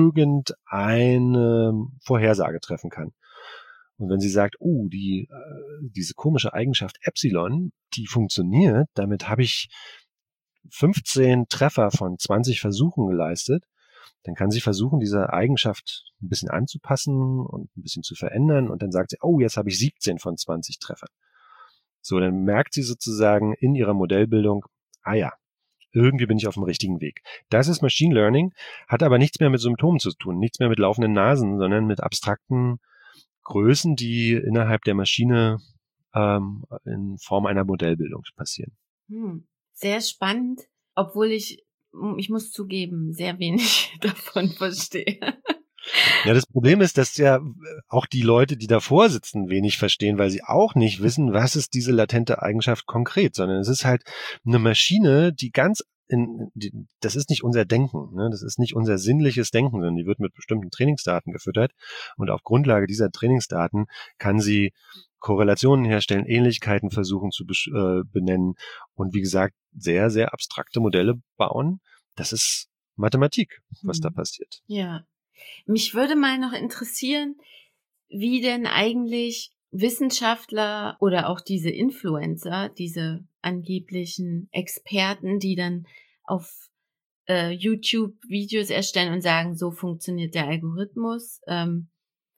irgendeine Vorhersage treffen kann. Und wenn sie sagt, oh, die, äh, diese komische Eigenschaft Epsilon, die funktioniert, damit habe ich fünfzehn Treffer von zwanzig Versuchen geleistet, dann kann sie versuchen, diese Eigenschaft ein bisschen anzupassen und ein bisschen zu verändern und dann sagt sie, oh, jetzt habe ich siebzehn von zwanzig Treffern. So, dann merkt sie sozusagen in ihrer Modellbildung, ah ja, irgendwie bin ich auf dem richtigen Weg. Das ist Machine Learning, hat aber nichts mehr mit Symptomen zu tun, nichts mehr mit laufenden Nasen, sondern mit abstrakten Größen, die innerhalb der Maschine ähm, in Form einer Modellbildung passieren. Hm, sehr spannend, obwohl ich, ich muss zugeben, sehr wenig davon verstehe. Ja, das Problem ist, dass ja auch die Leute, die davor sitzen, wenig verstehen, weil sie auch nicht wissen, was ist diese latente Eigenschaft konkret, sondern es ist halt eine Maschine, die ganz in, die, das ist nicht unser Denken, ne? Das ist nicht unser sinnliches Denken, sondern die wird mit bestimmten Trainingsdaten gefüttert und auf Grundlage dieser Trainingsdaten kann sie Korrelationen herstellen, Ähnlichkeiten versuchen zu äh, benennen und wie gesagt, sehr, sehr abstrakte Modelle bauen. Das ist Mathematik, was hm. da passiert. Ja. Mich würde mal noch interessieren, wie denn eigentlich Wissenschaftler oder auch diese Influencer, diese angeblichen Experten, die dann auf äh, YouTube Videos erstellen und sagen, so funktioniert der Algorithmus, ähm,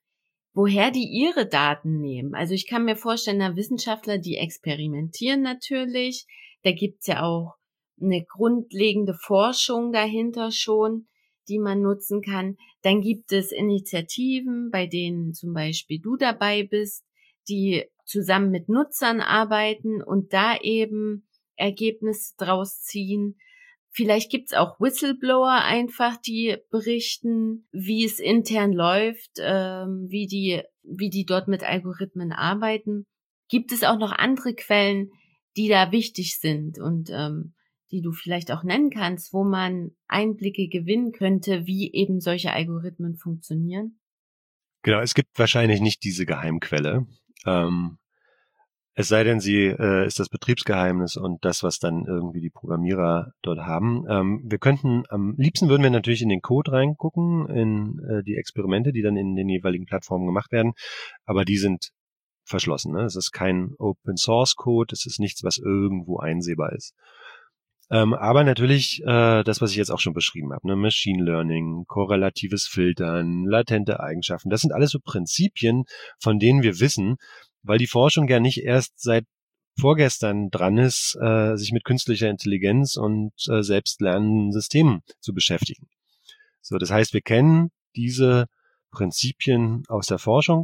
woher die ihre Daten nehmen. Also ich kann mir vorstellen, da Wissenschaftler, die experimentieren natürlich, da gibt's ja auch eine grundlegende Forschung dahinter schon, die man nutzen kann. Dann gibt es Initiativen, bei denen zum Beispiel du dabei bist, die zusammen mit Nutzern arbeiten und da eben Ergebnisse draus ziehen. Vielleicht gibt's auch Whistleblower einfach, die berichten, wie es intern läuft, ähm, wie die, wie die dort mit Algorithmen arbeiten. Gibt es auch noch andere Quellen, die da wichtig sind und ähm, die du vielleicht auch nennen kannst, wo man Einblicke gewinnen könnte, wie eben solche Algorithmen funktionieren? Genau, es gibt wahrscheinlich nicht diese Geheimquelle. Ähm, es sei denn, sie äh, ist das Betriebsgeheimnis und das, was dann irgendwie die Programmierer dort haben. Ähm, wir könnten, am liebsten würden wir natürlich in den Code reingucken, in äh, die Experimente, die dann in den jeweiligen Plattformen gemacht werden, aber die sind verschlossen. Ne? Es ist kein Open-Source-Code, es ist nichts, was irgendwo einsehbar ist. Ähm, aber natürlich äh, das, was ich jetzt auch schon beschrieben habe, ne? Machine Learning, korrelatives Filtern, latente Eigenschaften, das sind alles so Prinzipien, von denen wir wissen, weil die Forschung ja nicht erst seit vorgestern dran ist, äh, sich mit künstlicher Intelligenz und äh, selbstlernenden Systemen zu beschäftigen. So, das heißt, wir kennen diese Prinzipien aus der Forschung.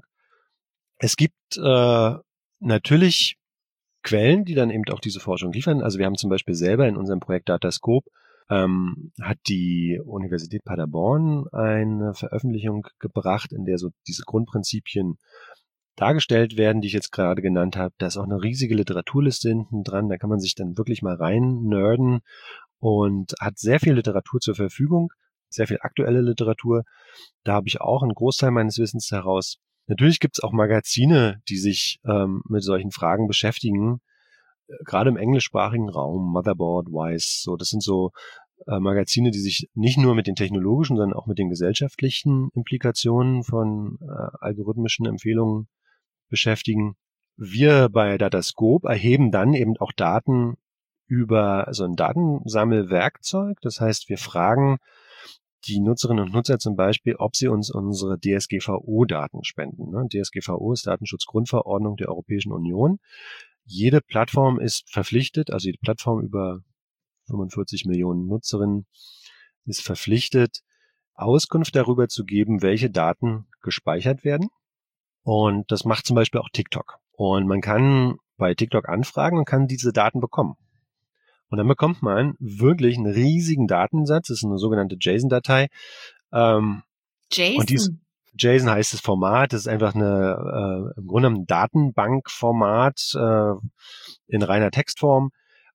Es gibt äh, natürlich Quellen, die dann eben auch diese Forschung liefern. Also wir haben zum Beispiel selber in unserem Projekt Datascope ähm, hat die Universität Paderborn eine Veröffentlichung gebracht, in der so diese Grundprinzipien dargestellt werden, die ich jetzt gerade genannt habe. Da ist auch eine riesige Literaturliste hinten dran. Da kann man sich dann wirklich mal rein nerden und hat sehr viel Literatur zur Verfügung, sehr viel aktuelle Literatur. Da habe ich auch einen Großteil meines Wissens heraus. Natürlich gibt es auch Magazine, die sich ähm, mit solchen Fragen beschäftigen, äh, gerade im englischsprachigen Raum, Motherboard, Wise, so, das sind so äh, Magazine, die sich nicht nur mit den technologischen, sondern auch mit den gesellschaftlichen Implikationen von äh, algorithmischen Empfehlungen beschäftigen. Wir bei Datascope erheben dann eben auch Daten über so ein Datensammelwerkzeug, das heißt, wir fragen die Nutzerinnen und Nutzer zum Beispiel, ob sie uns unsere D S G V O-Daten spenden. Ne? D S G V O ist Datenschutzgrundverordnung der Europäischen Union. Jede Plattform ist verpflichtet, also jede Plattform über fünfundvierzig Millionen Nutzerinnen ist verpflichtet, Auskunft darüber zu geben, welche Daten gespeichert werden. Und das macht zum Beispiel auch TikTok. Und man kann bei TikTok anfragen und kann diese Daten bekommen. Und dann bekommt man wirklich einen riesigen Datensatz. Das ist eine sogenannte JSON-Datei. Ähm, JSON? Und dies, JSON heißt das Format. Das ist einfach eine, äh, im Grunde ein Datenbankformat äh, in reiner Textform.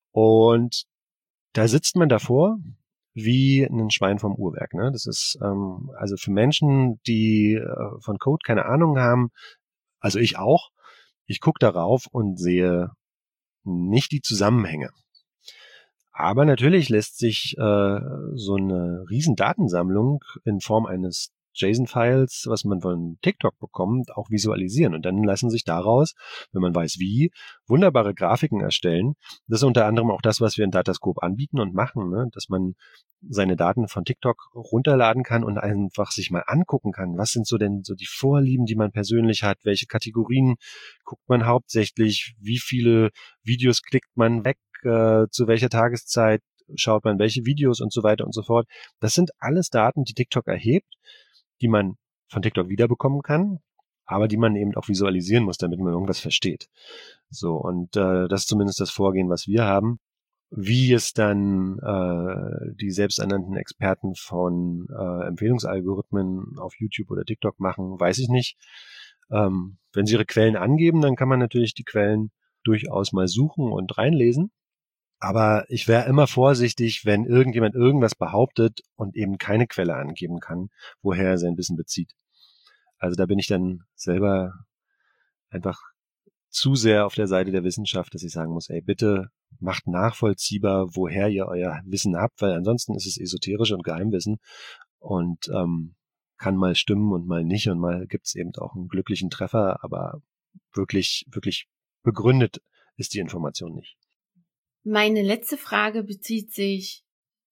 Und da sitzt man davor wie ein Schwein vom Uhrwerk. Ne? Das ist ähm, also für Menschen, die äh, von Code keine Ahnung haben, also ich auch, ich gucke darauf und sehe nicht die Zusammenhänge. Aber natürlich lässt sich äh, so eine riesen Datensammlung in Form eines JSON-Files, was man von TikTok bekommt, auch visualisieren. Und dann lassen sich daraus, wenn man weiß wie, wunderbare Grafiken erstellen. Das ist unter anderem auch das, was wir in Datascope anbieten und machen, ne? Dass man seine Daten von TikTok runterladen kann und einfach sich mal angucken kann. Was sind so denn so die Vorlieben, die man persönlich hat? Welche Kategorien guckt man hauptsächlich? Wie viele Videos klickt man weg? Äh, zu welcher Tageszeit schaut man welche Videos und so weiter und so fort. Das sind alles Daten, die TikTok erhebt, die man von TikTok wiederbekommen kann, aber die man eben auch visualisieren muss, damit man irgendwas versteht. So, und äh, das ist zumindest das Vorgehen, was wir haben. Wie es dann äh, die selbsternannten Experten von äh, Empfehlungsalgorithmen auf YouTube oder TikTok machen, weiß ich nicht. Ähm, wenn sie ihre Quellen angeben, dann kann man natürlich die Quellen durchaus mal suchen und reinlesen. Aber ich wäre immer vorsichtig, wenn irgendjemand irgendwas behauptet und eben keine Quelle angeben kann, woher er sein Wissen bezieht. Also da bin ich dann selber einfach zu sehr auf der Seite der Wissenschaft, dass ich sagen muss, ey, bitte macht nachvollziehbar, woher ihr euer Wissen habt, weil ansonsten ist es esoterisch und Geheimwissen und ähm, kann mal stimmen und mal nicht und mal gibt es eben auch einen glücklichen Treffer, aber wirklich, wirklich begründet ist die Information nicht. Meine letzte Frage bezieht sich,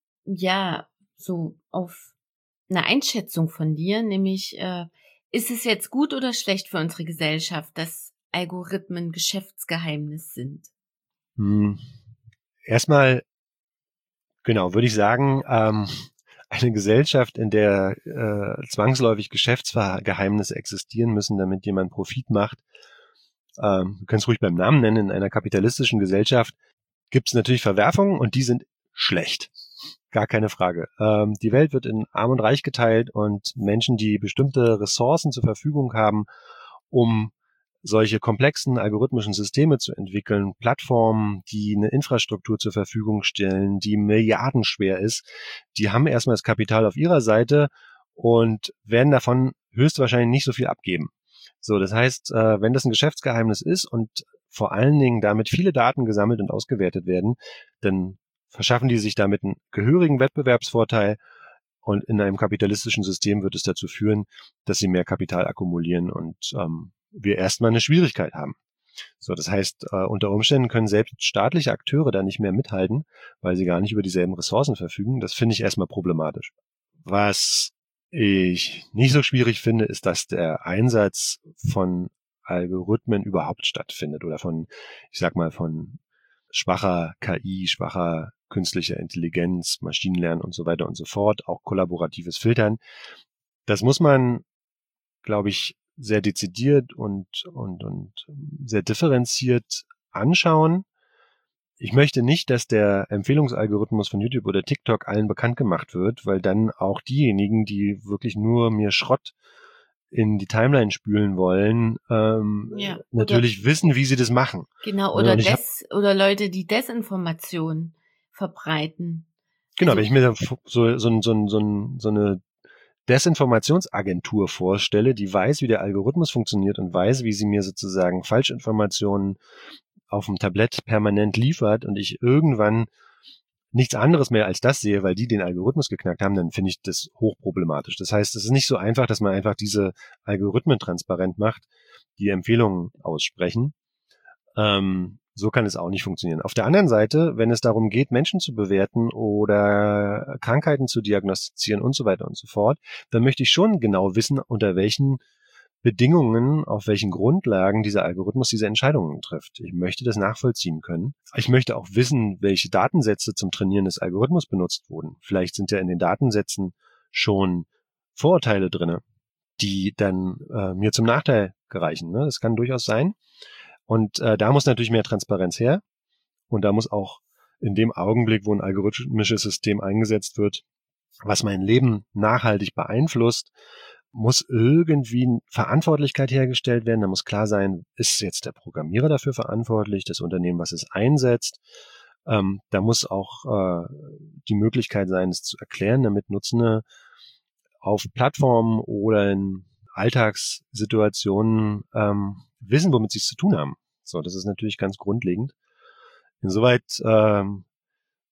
ja, so auf eine Einschätzung von dir, nämlich, äh, ist es jetzt gut oder schlecht für unsere Gesellschaft, dass Algorithmen Geschäftsgeheimnis sind? Hm. Erstmal, genau, würde ich sagen, ähm, eine Gesellschaft, in der äh, zwangsläufig Geschäftsgeheimnisse existieren müssen, damit jemand Profit macht, ähm, wir können es ruhig beim Namen nennen, in einer kapitalistischen Gesellschaft gibt es natürlich Verwerfungen und die sind schlecht. Gar keine Frage. Ähm, die Welt wird in Arm und Reich geteilt und Menschen, die bestimmte Ressourcen zur Verfügung haben, um solche komplexen algorithmischen Systeme zu entwickeln, Plattformen, die eine Infrastruktur zur Verfügung stellen, die milliardenschwer ist, die haben erstmal das Kapital auf ihrer Seite und werden davon höchstwahrscheinlich nicht so viel abgeben. So, das heißt, äh, wenn das ein Geschäftsgeheimnis ist und vor allen Dingen damit viele Daten gesammelt und ausgewertet werden, dann verschaffen die sich damit einen gehörigen Wettbewerbsvorteil und in einem kapitalistischen System wird es dazu führen, dass sie mehr Kapital akkumulieren und ähm, wir erstmal eine Schwierigkeit haben. So, das heißt, äh, unter Umständen können selbst staatliche Akteure da nicht mehr mithalten, weil sie gar nicht über dieselben Ressourcen verfügen. Das finde ich erstmal problematisch. Was ich nicht so schwierig finde, ist, dass der Einsatz von Algorithmen überhaupt stattfindet oder von, ich sag mal, von schwacher K I, schwacher künstlicher Intelligenz, Maschinenlernen und so weiter und so fort, auch kollaboratives Filtern. Das muss man, glaube ich, sehr dezidiert und, und, und sehr differenziert anschauen. Ich möchte nicht, dass der Empfehlungsalgorithmus von YouTube oder TikTok allen bekannt gemacht wird, weil dann auch diejenigen, die wirklich nur mir Schrott in die Timeline spülen wollen, ähm, ja, natürlich wissen, wie sie das machen. Genau, oder, ja, Des, oder Leute, die Desinformation verbreiten. Genau, also, wenn ich mir so, so, so, so, so, so eine Desinformationsagentur vorstelle, die weiß, wie der Algorithmus funktioniert und weiß, wie sie mir sozusagen Falschinformationen auf dem Tablett permanent liefert und ich irgendwann nichts anderes mehr als das sehe, weil die den Algorithmus geknackt haben, dann finde ich das hochproblematisch. Das heißt, es ist nicht so einfach, dass man einfach diese Algorithmen transparent macht, die Empfehlungen aussprechen. Ähm, so kann es auch nicht funktionieren. Auf der anderen Seite, wenn es darum geht, Menschen zu bewerten oder Krankheiten zu diagnostizieren und so weiter und so fort, dann möchte ich schon genau wissen, unter welchen Bedingungen, auf welchen Grundlagen dieser Algorithmus diese Entscheidungen trifft. Ich möchte das nachvollziehen können. Ich möchte auch wissen, welche Datensätze zum Trainieren des Algorithmus benutzt wurden. Vielleicht sind ja in den Datensätzen schon Vorurteile drinne, die dann äh, mir zum Nachteil gereichen. Ne? Das kann durchaus sein. Und äh, da muss natürlich mehr Transparenz her. Und da muss auch in dem Augenblick, wo ein algorithmisches System eingesetzt wird, was mein Leben nachhaltig beeinflusst, muss irgendwie Verantwortlichkeit hergestellt werden. Da muss klar sein, ist jetzt der Programmierer dafür verantwortlich, das Unternehmen, was es einsetzt. Ähm, da muss auch äh, die Möglichkeit sein, es zu erklären, damit Nutzende auf Plattformen oder in Alltagssituationen ähm, wissen, womit sie es zu tun haben. So, das ist natürlich ganz grundlegend. Insoweit ähm,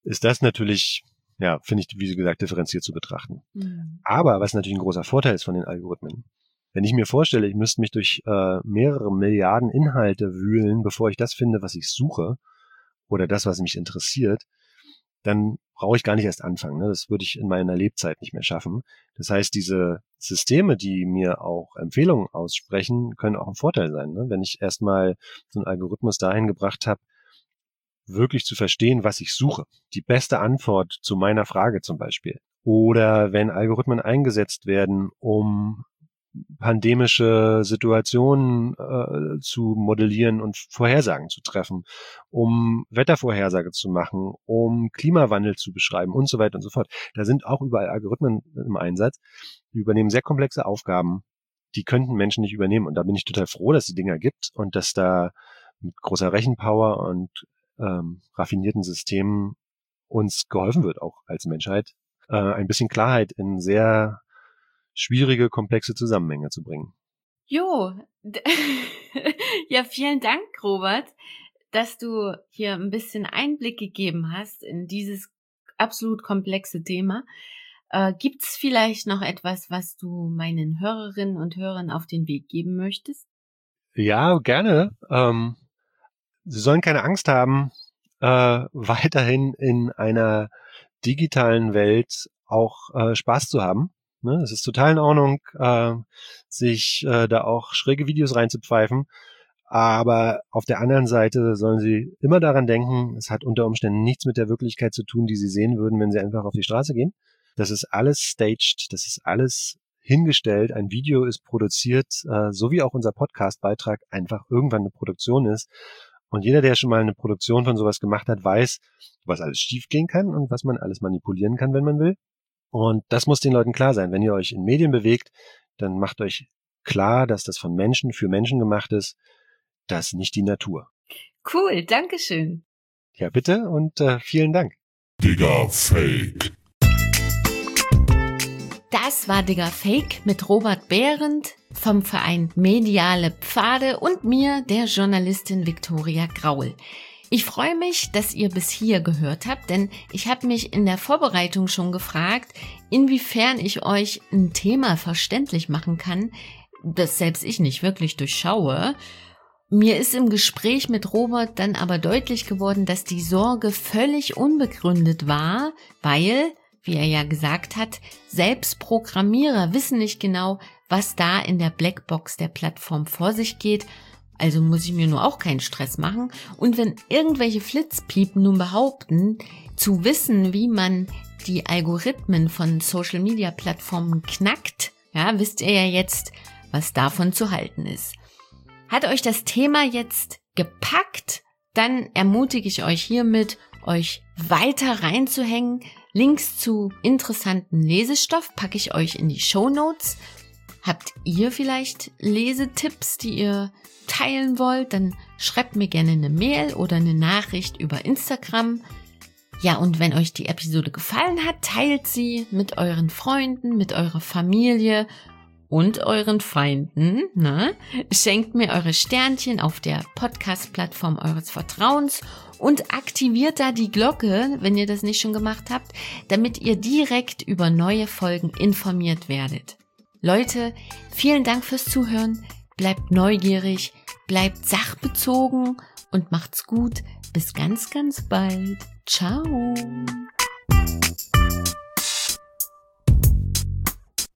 ist das natürlich, ja, finde ich, wie gesagt, differenziert zu betrachten. Mhm. Aber was natürlich ein großer Vorteil ist von den Algorithmen, wenn ich mir vorstelle, ich müsste mich durch äh, mehrere Milliarden Inhalte wühlen, bevor ich das finde, was ich suche oder das, was mich interessiert, dann brauche ich gar nicht erst anfangen. Ne? Das würde ich in meiner Lebzeit nicht mehr schaffen. Das heißt, diese Systeme, die mir auch Empfehlungen aussprechen, können auch ein Vorteil sein. Ne? Wenn ich erstmal so einen Algorithmus dahin gebracht habe, wirklich zu verstehen, was ich suche. Die beste Antwort zu meiner Frage zum Beispiel. Oder wenn Algorithmen eingesetzt werden, um pandemische Situationen äh, zu modellieren und Vorhersagen zu treffen, um Wettervorhersage zu machen, um Klimawandel zu beschreiben und so weiter und so fort. Da sind auch überall Algorithmen im Einsatz. Die übernehmen sehr komplexe Aufgaben, die könnten Menschen nicht übernehmen. Und da bin ich total froh, dass es die Dinger gibt und dass da mit großer Rechenpower und ähm, raffinierten Systemen uns geholfen wird, auch als Menschheit, äh, ein bisschen Klarheit in sehr schwierige, komplexe Zusammenhänge zu bringen. Jo, ja, vielen Dank, Robert, dass du hier ein bisschen Einblick gegeben hast in dieses absolut komplexe Thema. Äh, gibt's vielleicht noch etwas, was du meinen Hörerinnen und Hörern auf den Weg geben möchtest? Ja, gerne. Ähm, Sie sollen keine Angst haben, äh, weiterhin in einer digitalen Welt auch äh, Spaß zu haben. Ne? Es ist total in Ordnung, äh, sich äh, da auch schräge Videos reinzupfeifen. Aber auf der anderen Seite sollen Sie immer daran denken, es hat unter Umständen nichts mit der Wirklichkeit zu tun, die Sie sehen würden, wenn Sie einfach auf die Straße gehen. Das ist alles staged, das ist alles hingestellt. Ein Video ist produziert, äh, so wie auch unser Podcast-Beitrag einfach irgendwann eine Produktion ist. Und jeder, der schon mal eine Produktion von sowas gemacht hat, weiß, was alles schiefgehen kann und was man alles manipulieren kann, wenn man will. Und das muss den Leuten klar sein. Wenn ihr euch in Medien bewegt, dann macht euch klar, dass das von Menschen für Menschen gemacht ist, das ist nicht die Natur. Cool, Dankeschön. Ja, bitte und äh, vielen Dank. Digga Fake. Das war Digga Fake mit Robert Behrendt vom Verein Mediale Pfade und mir, der Journalistin Viktoria Graul. Ich freue mich, dass ihr bis hier gehört habt, denn ich habe mich in der Vorbereitung schon gefragt, inwiefern ich euch ein Thema verständlich machen kann, das selbst ich nicht wirklich durchschaue. Mir ist im Gespräch mit Robert dann aber deutlich geworden, dass die Sorge völlig unbegründet war, weil, wie er ja gesagt hat, selbst Programmierer wissen nicht genau, was da in der Blackbox der Plattform vor sich geht. Also muss ich mir nur auch keinen Stress machen. Und wenn irgendwelche Flitzpiepen nun behaupten, zu wissen, wie man die Algorithmen von Social-Media-Plattformen knackt, ja, wisst ihr ja jetzt, was davon zu halten ist. Hat euch das Thema jetzt gepackt? Dann ermutige ich euch hiermit, euch weiter reinzuhängen. Links zu interessanten Lesestoff packe ich euch in die Shownotes. Habt ihr vielleicht Lesetipps, die ihr teilen wollt? Dann schreibt mir gerne eine Mail oder eine Nachricht über Instagram. Ja, und wenn euch die Episode gefallen hat, teilt sie mit euren Freunden, mit eurer Familie und euren Feinden, ne? Schenkt mir eure Sternchen auf der Podcast-Plattform eures Vertrauens und aktiviert da die Glocke, wenn ihr das nicht schon gemacht habt, damit ihr direkt über neue Folgen informiert werdet. Leute, vielen Dank fürs Zuhören, bleibt neugierig, bleibt sachbezogen und macht's gut. Bis ganz, ganz bald. Ciao.